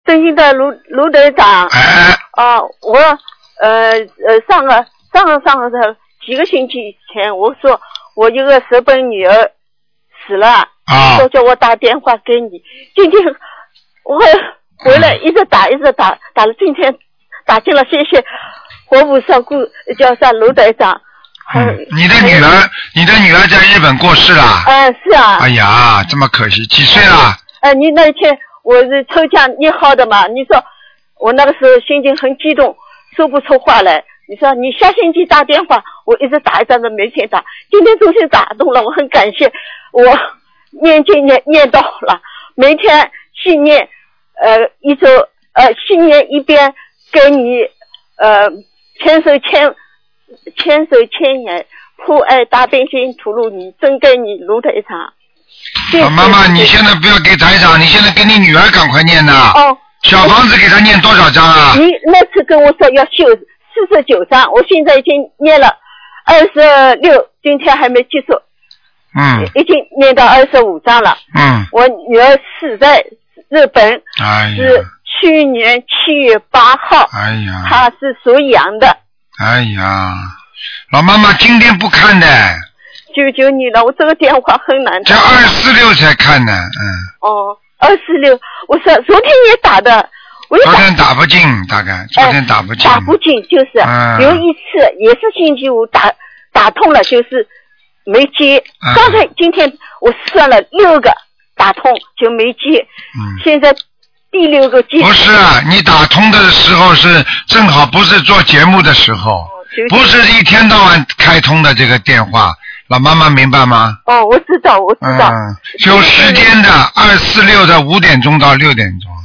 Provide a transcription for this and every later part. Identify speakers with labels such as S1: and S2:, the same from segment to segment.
S1: 尊敬的卢队长。我上个几个星期前，我说我一个日本女儿死了，说叫我打电话给你。今天我回来一直打了，今天打进了，谢谢活菩萨叫上卢队长。
S2: 你的女儿在日本过世了？
S1: 是啊。
S2: 哎呀，这么可惜，几岁了？
S1: 你那天我是抽奖你好的嘛？你说我那个时候心情很激动，说不出话来。你说你下星期打电话，我一直打没钱打，今天终于打动了，我很感谢。我念经念到了，每天信念一周信念一边给你千手千眼普爱大悲心吐露你，真给你卢台长。
S2: 妈妈，你现在不要给台长，你现在给你女儿赶快念呐。小房子给她念多少章啊？
S1: 你那次跟我说要修49章，我现在已经念了26，今天还没结束。已经念到25章了。我女儿死在日本，是去年7月8号。她是属羊的。
S2: 哎呀，老妈妈今天不看的。
S1: 求求你了，我这个电话很难打。
S2: 这246才看呢。
S1: 246，我说昨天也打的。
S2: 昨天打不进，大概昨天打不进。
S1: 打不进就是，有一次也是星期五打通了，就是没接。刚才今天我算了6个打通就没接。现在第6个接。
S2: 不是啊，你打通的时候是正好不是做节目的时候，不是一天到晚开通的这个电话。老妈妈明白吗？
S1: 我知道。
S2: 有时间的246的5点钟到6点钟。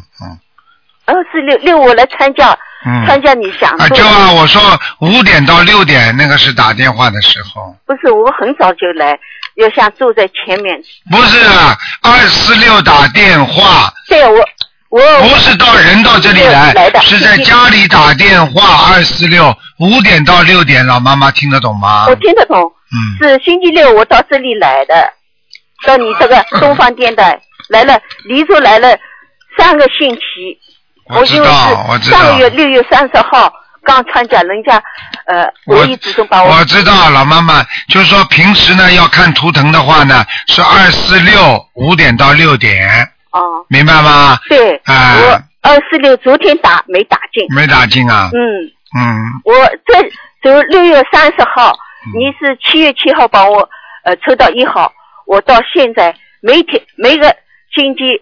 S1: 246我来参加你想
S2: 就我说5点到6点那个是打电话的时候。
S1: 不是，我很早就来，要想坐在前面。
S2: 不是246打电话。
S1: 对，我
S2: 不是人到这里来，是在家里打电话。246 5点到6点，老妈妈听得懂吗？
S1: 我听得懂。是星期六我到这里来的，到你这个东方电台来了，离出来了3个星期。
S2: 我知道。
S1: 上个月6月30号刚参加人家无意之中把
S2: 我知道，老妈妈就是说平时呢要看图腾的话呢是246 5点到6点。明白吗？
S1: 对。我246昨天没打进。
S2: 没打进啊？
S1: 我这6月30号。你是7月7号帮我抽到1号，我到现在每个星期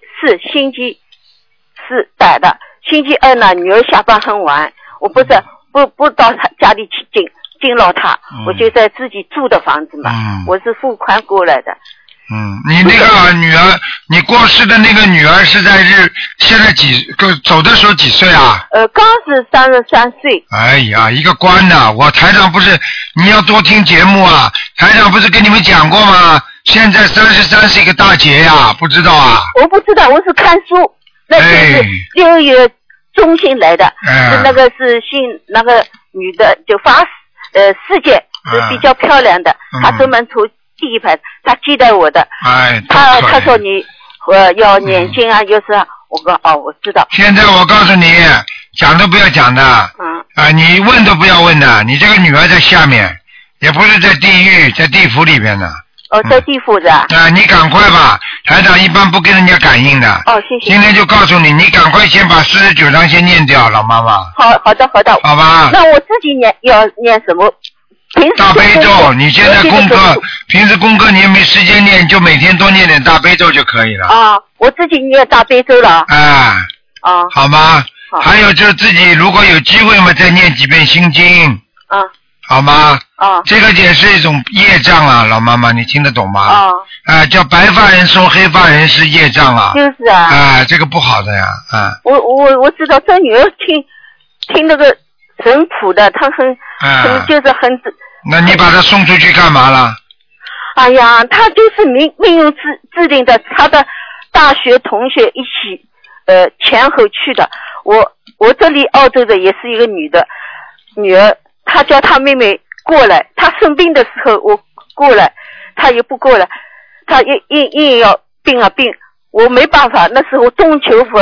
S1: 四打的，星期二呢女儿下班很晚，我不到她家里去敬老她，我就在自己住的房子嘛，我是付款过来的。
S2: 你那个女儿，你过世的那个女儿是在现在走的时候几岁啊？
S1: 刚是33岁。
S2: 哎呀，一个官呐！我台长不是，你要多听节目啊！台长不是跟你们讲过吗？现在33是一个大劫呀，不知道啊？
S1: 我不知道，我是看书，那是6月中旬来的，是那个是姓那个女的就世界是比较漂亮的，她专门出第一排，他接待我的。他说你要念经啊，就是我说我知道。
S2: 现在我告诉你，讲都不要讲的。你问都不要问的。你这个女儿在下面，也不是在地狱，在地府里边的。
S1: 在地府的。
S2: 你赶快吧，台长一般不跟人家感应的。
S1: 谢谢。
S2: 今天就告诉你，你赶快先把49章先念掉，老妈妈。
S1: 好的。
S2: 好吧。
S1: 那我自己要念什么？
S2: 大悲咒，你现在平时功课你也没时间念，就每天多念点大悲咒就可以了。
S1: 我自己念大悲咒了。
S2: 好吗？还有就是自己如果有机会嘛，再念几遍心经。好吗？这个也是一种业障啊，老妈妈，你听得懂吗？叫白发人送黑发人是业障啊。
S1: 就是啊。
S2: 这个不好的呀。
S1: 我知道，这女儿听那个神谱的，她就是很。
S2: 那你把她送出去干嘛了？
S1: 哎呀，她就是没有制定的，她的大学同学一起前后去的。我这里澳洲的也是一个女儿，她叫她妹妹过来，她生病的时候我过来，她也不过来，她硬要病，我没办法，那时候中求佛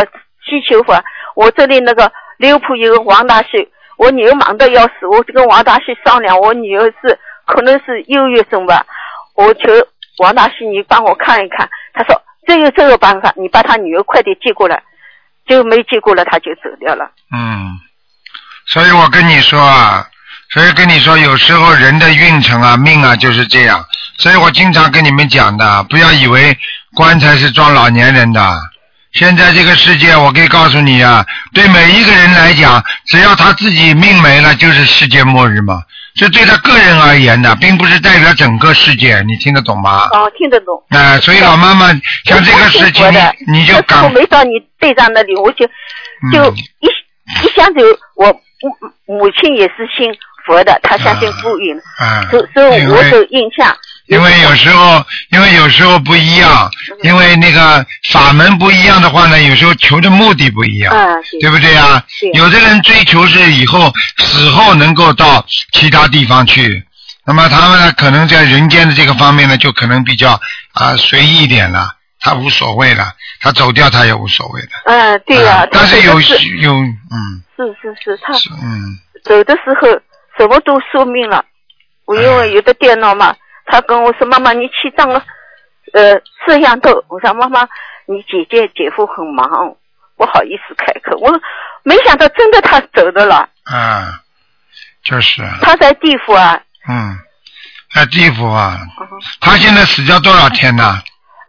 S1: 祈求法。我这里那个六浦有个王大秀，我女儿忙得要死，我就跟王大秀商量，我女儿是可能是忧郁症吧，我求王大秀你帮我看一看。他说只有这个办法，你把他女儿快点接过来，就没接过来他就走掉了。
S2: 所以我跟你说啊，有时候人的运程啊命啊就是这样，所以我经常跟你们讲的，不要以为棺材是装老年人的。现在这个世界我可以告诉你啊，对每一个人来讲，只要他自己命没了就是世界末日嘛，这对他个人而言的，并不是代表整个世界，你听得懂吗？
S1: 听得懂。
S2: 所以老妈妈像这个事情你就赶
S1: 我没到你队长那里，我就一想就我母亲也是信佛的，她相信福音，所以我的印象。
S2: 因为有时候不一样，因为那个法门不一样的话呢，有时候求的目的不一样，对不对啊？有的人追求是以后死后能够到其他地方去，那么他们呢可能在人间的这个方面呢就可能比较随意一点了，他无所谓了，他走掉他也无所谓的。
S1: 对呀。
S2: 但是有
S1: 是他走的时候什么都说明了，我因为有的电脑嘛。他跟我说妈妈你去当个摄像头，我说妈妈你姐夫很忙不好意思开口，我没想到真的他走的了。
S2: 就是
S1: 他在地府啊。
S2: 在地府啊。他现在死掉多少天呢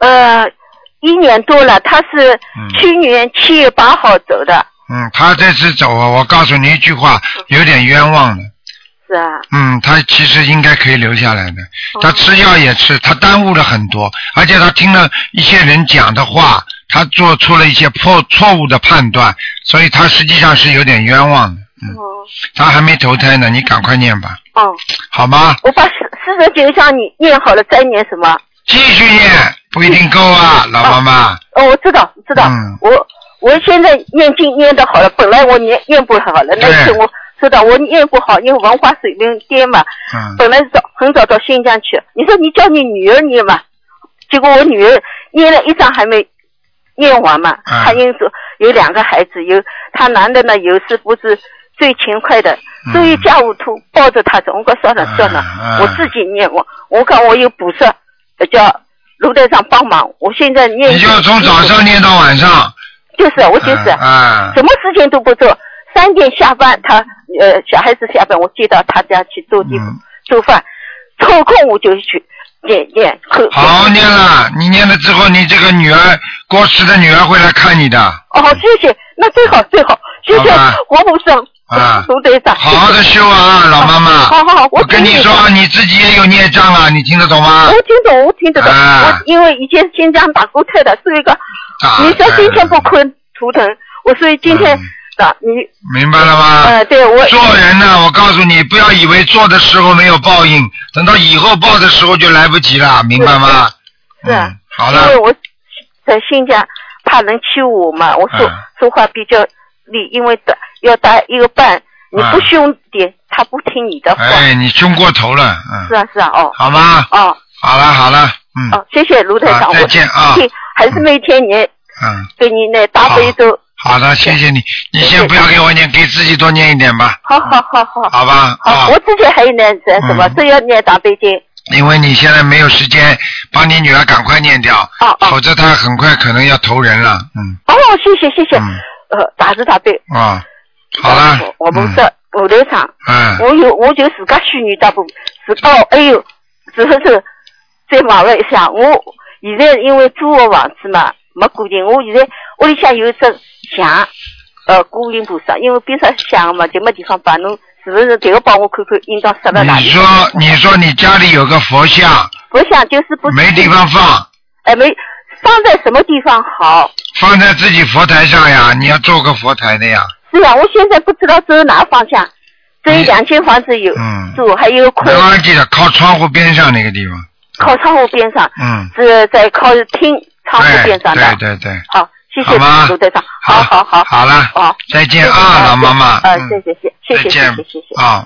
S1: ？1年多了，他是去年7月8号走的。
S2: 他这次走啊，我告诉你一句话，有点冤枉了。
S1: 是啊。
S2: 他其实应该可以留下来的。他吃药也吃，他耽误了很多，而且他听了一些人讲的话，他做出了一些错误的判断，所以他实际上是有点冤枉的。他还没投胎呢，你赶快念吧。好吗？
S1: 我把49章你念好了，再念什么？
S2: 继续念，不一定够啊，老妈妈。
S1: 我知道。我现在念经念得好了，本来我念不好了，那次我知道我念不好，因为文化水平低嘛。本来很早到新疆去，你说你叫你女儿念嘛，结果我女儿念了1章还没念完嘛。她因为有2个孩子，她男的呢有时不是最勤快的，所以家务图抱着他走，我说算了，我自己念。我看我有补课，叫卢台长帮忙，我现在念。
S2: 你就从早上念到晚上。
S1: 我就是什么事情都不做，3点下班，他小孩子下班，我接到他家去做饭，抽空我就去念。
S2: 好念了，你念了之后，你这个过世的女儿会来看你的。
S1: 谢谢，那最好，谢谢活菩萨。卢队长，
S2: 好好的修啊，老妈妈。
S1: 好，
S2: 我跟你说，你自己也有孽障啊，你听得懂吗？
S1: 我听得懂。我因为以前新疆打过特的，是一个你说今天不困图腾，所以今天你
S2: 明白了吗？
S1: 对，
S2: 做人呢，我告诉你，不要以为做的时候没有报应，等到以后报的时候就来不及了，明白吗？
S1: 是啊。
S2: 好了。
S1: 因为我在新疆怕人欺负我嘛，我说话比较厉，因为要打1个半，你不凶点，他不听你的话。
S2: 你凶过头了。
S1: 是啊。
S2: 好吗？好了。
S1: 谢谢卢台长，
S2: 再见啊。
S1: 还是每天念。给你那大悲咒。
S2: 好的，谢谢你。你先不要给我念，给自己多念一点吧。
S1: 好。
S2: 好吧。
S1: 我自己还有念什么？只要念大悲经。
S2: 因为你现在没有时间，帮你女儿赶快念掉，否则她很快可能要投人了。
S1: 谢谢。大慈大悲。
S2: 好了。
S1: 我们这舞台上，我就自家虚拟大部只是在网络上，我现在因为租个房子嘛，没固定，我现在屋里向有一只像观音菩萨，因为别说像嘛，就没地方摆，侬是不是这个帮我看看应当设到哪里？
S2: 你说你家里有个佛像
S1: 就是不
S2: 没地方放。
S1: 没放在什么地方好？
S2: 放在自己佛台上呀，你要做个佛台的呀。
S1: 是啊，我现在不知道走哪方向。这2间房子有住，还有空。
S2: 没关系的，靠窗户边上那个地方。
S1: 靠窗户边上。是在靠厅窗户边上的。
S2: 对。
S1: 好，谢谢卢队长。好。
S2: 好了。再见啊，老妈妈。
S1: 谢谢。
S2: 再见。